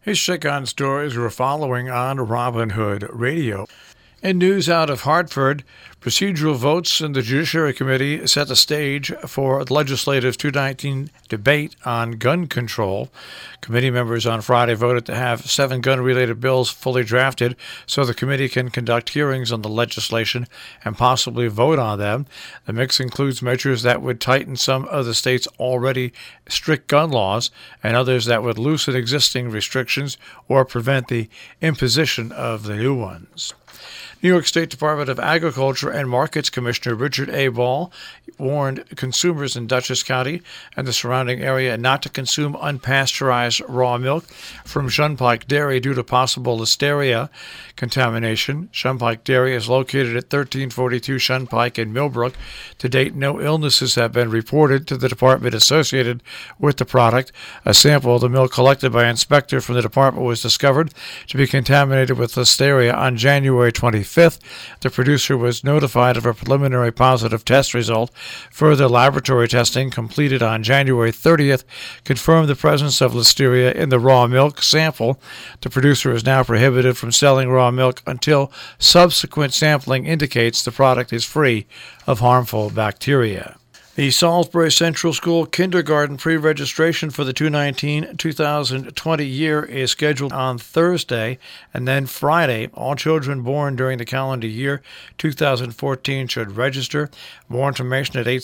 His check on stories we're following on Robin Hood Radio. In news out of Hartford, procedural votes in the Judiciary Committee set the stage for the Legislative 219 debate on gun control. Committee members on Friday voted to have 7 gun-related bills fully drafted so the committee can conduct hearings on the legislation and possibly vote on them. The mix includes measures that would tighten some of the state's already strict gun laws and others that would loosen existing restrictions or prevent the imposition of the new ones. New York State Department of Agriculture and Markets Commissioner Richard A. Ball warned consumers in Dutchess County and the surrounding area not to consume unpasteurized raw milk from Shunpike Dairy due to possible listeria contamination. Shunpike Dairy is located at 1342 Shunpike in Millbrook. To date, no illnesses have been reported to the department associated with the product. A sample of the milk collected by an inspector from the department was discovered to be contaminated with listeria on January 25th. The producer was notified of a preliminary positive test result. Further laboratory testing completed on January 30th confirmed the presence of listeria in the raw milk sample. The producer is now prohibited from selling raw milk until subsequent sampling indicates the product is free of harmful bacteria. The Salisbury Central School kindergarten pre-registration for the 2019-2020 year is scheduled on Thursday and then Friday. All children born during the calendar year 2014 should register. More information at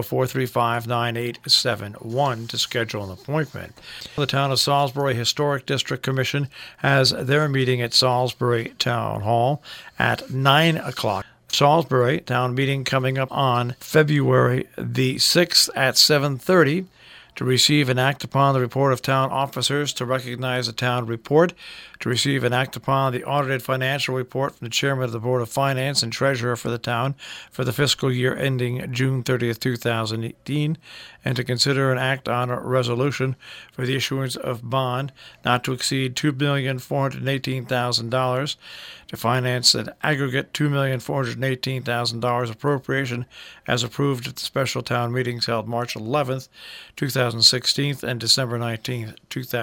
860-435-9871 to schedule an appointment. The Town of Salisbury Historic District Commission has their meeting at Salisbury Town Hall at 9 o'clock. Salisbury town meeting coming up on February the 6th at 7:30 to receive and act upon the report of town officers, to recognize the town report, to receive and act upon the audited financial report from the chairman of the Board of Finance and treasurer for the town for the fiscal year ending June 30th, 2018, and to consider and act on a resolution for the issuance of bond not to exceed $2,418,000 to finance an aggregate $2,418,000 appropriation as approved at the special town meetings held March 11th, 2016 and December 19th,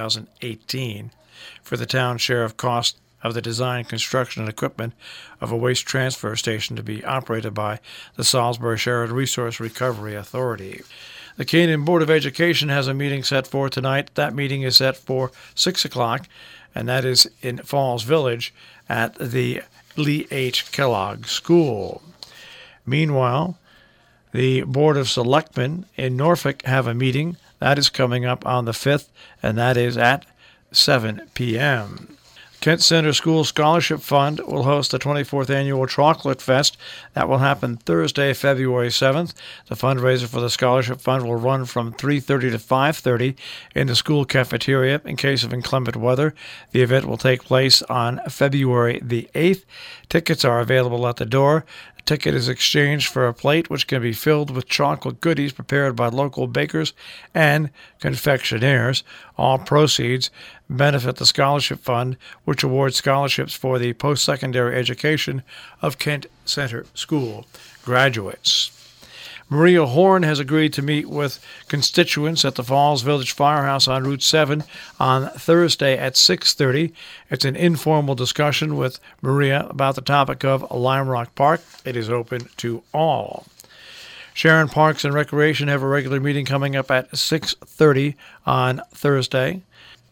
2018 for the town's share of cost of the design, construction, and equipment of a waste transfer station to be operated by the Salisbury Shared Resource Recovery Authority. The Canaan Board of Education has a meeting set for tonight. That meeting is set for 6 o'clock, and that is in Falls Village at the Lee H. Kellogg School. Meanwhile, the Board of Selectmen in Norfolk have a meeting. That is coming up on the 5th, and that is at 7 p.m. Kent Center School Scholarship Fund will host the 24th Annual Chocolate Fest. That will happen Thursday, February 7th. The fundraiser for the Scholarship Fund will run from 3:30 to 5:30 in the school cafeteria in case of inclement weather. The event will take place on February the 8th. Tickets are available at the door. A ticket is exchanged for a plate which can be filled with chocolate goodies prepared by local bakers and confectioners. All proceeds benefit the Scholarship Fund, which awards scholarships for the post-secondary education of Kent Center School graduates. Maria Horn has agreed to meet with constituents at the Falls Village Firehouse on Route 7 on Thursday at 6:30. It's an informal discussion with Maria about the topic of Lime Rock Park. It is open to all. Sharon Parks and Recreation have a regular meeting coming up at 6:30 on Thursday.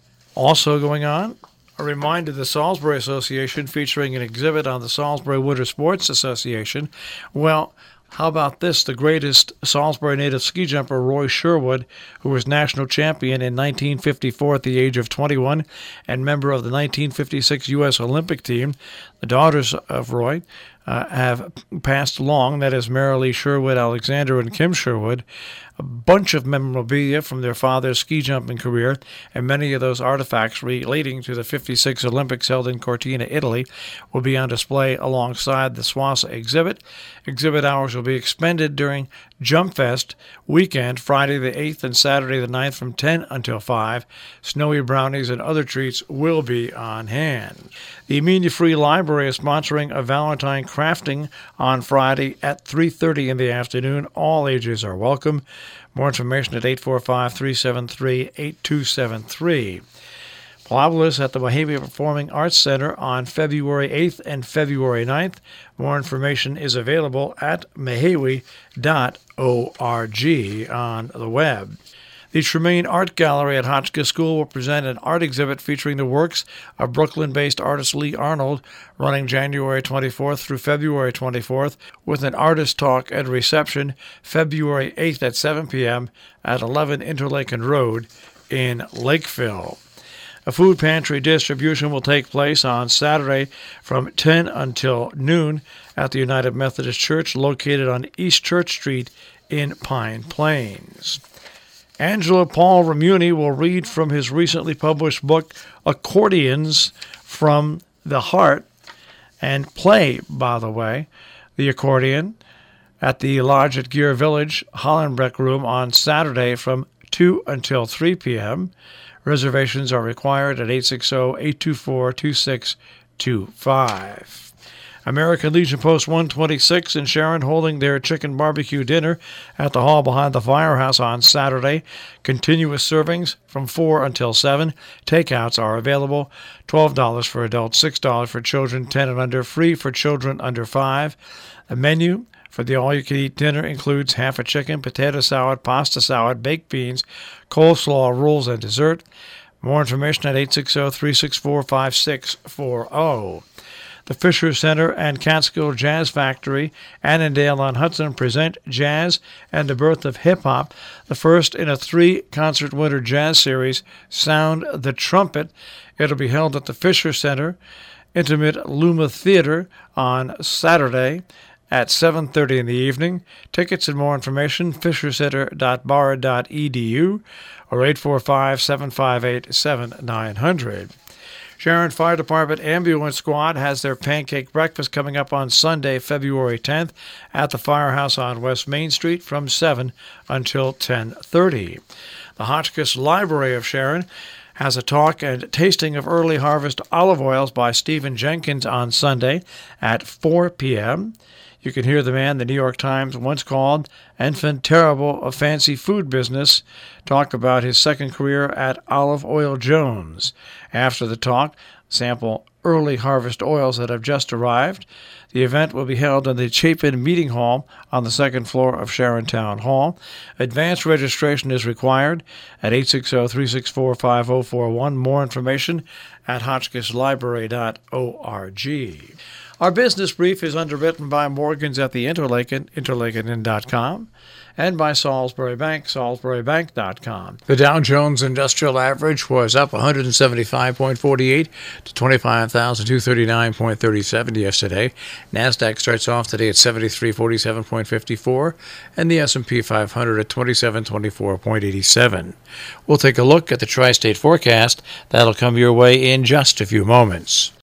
Also going on, a reminder, the Salisbury Association featuring an exhibit on the Salisbury Winter Sports Association. Well, how about this? The greatest Salisbury native ski jumper, Roy Sherwood, who was national champion in 1954 at the age of 21 and member of the 1956 U.S. Olympic team. The daughters of Roy have passed along, that is Marilee Sherwood, Alexander, and Kim Sherwood, a bunch of memorabilia from their father's ski jumping career, and many of those artifacts relating to the 56 Olympics held in Cortina, Italy, will be on display alongside the SWASA exhibit. Exhibit hours will be expended during Jump Fest weekend, Friday the 8th and Saturday the 9th from 10 until 5. Snowy brownies and other treats will be on hand. The Amenia Free Library is sponsoring a Valentine crafting on Friday at 3:30 in the afternoon. All ages are welcome. More information at 845-373-8273. Plavlis at the Mohavia Performing Arts Center on February 8th and February 9th. More information is available at mahawi.org on the web. The Tremaine Art Gallery at Hotchkiss School will present an art exhibit featuring the works of Brooklyn-based artist Lee Arnold, running January 24th through February 24th, with an artist talk and reception February 8th at 7 p.m. at 11 Interlaken Road in Lakeville. A food pantry distribution will take place on Saturday from 10 until noon at the United Methodist Church located on East Church Street in Pine Plains. Angelo Paul Ramuni will read from his recently published book, Accordions from the Heart, and play, by the way, the accordion at the Lodge at Gear Village, Hollenbeck Room on Saturday from 2 until 3 p.m. Reservations are required at 860-824-2625. American Legion Post 126 in Sharon holding their chicken barbecue dinner at the hall behind the firehouse on Saturday. Continuous servings from 4 until 7. Takeouts are available. $12 for adults, $6 for children 10 and under, free for children under 5. The menu for the all-you-can-eat dinner includes half a chicken, potato salad, pasta salad, baked beans, coleslaw, rolls, and dessert. More information at 860-364-5640. The Fisher Center and Catskill Jazz Factory, Annandale-on-Hudson, present Jazz and the Birth of Hip Hop, the first in a 3-concert winter jazz series, Sound the Trumpet. It'll be held at the Fisher Center, Intimate Luma Theater on Saturday at 7:30 in the evening. Tickets and more information, fishercenter.bard.edu or 845-758-7900. Sharon Fire Department Ambulance Squad has their pancake breakfast coming up on Sunday, February 10th at the Firehouse on West Main Street from 7 until 10:30. The Hotchkiss Library of Sharon has a talk and tasting of early harvest olive oils by Stephen Jenkins on Sunday at 4 p.m. You can hear the man the New York Times once called enfant terrible of fancy food business talk about his second career at Olive Oil Jones. After the talk, sample early harvest oils that have just arrived. The event will be held in the Chapin Meeting Hall on the second floor of Sharon Town Hall. Advanced registration is required at 860-364-5041. More information at hotchkisslibrary.org. Our business brief is underwritten by Morgans at the Interlaken, interlakenin.com, and by Salisbury Bank, salisburybank.com. The Dow Jones Industrial Average was up 175.48 to 25,239.37 yesterday. NASDAQ starts off today at 7347.54, and the S&P 500 at 2724.87. We'll take a look at the tri-state forecast. That'll come your way in just a few moments.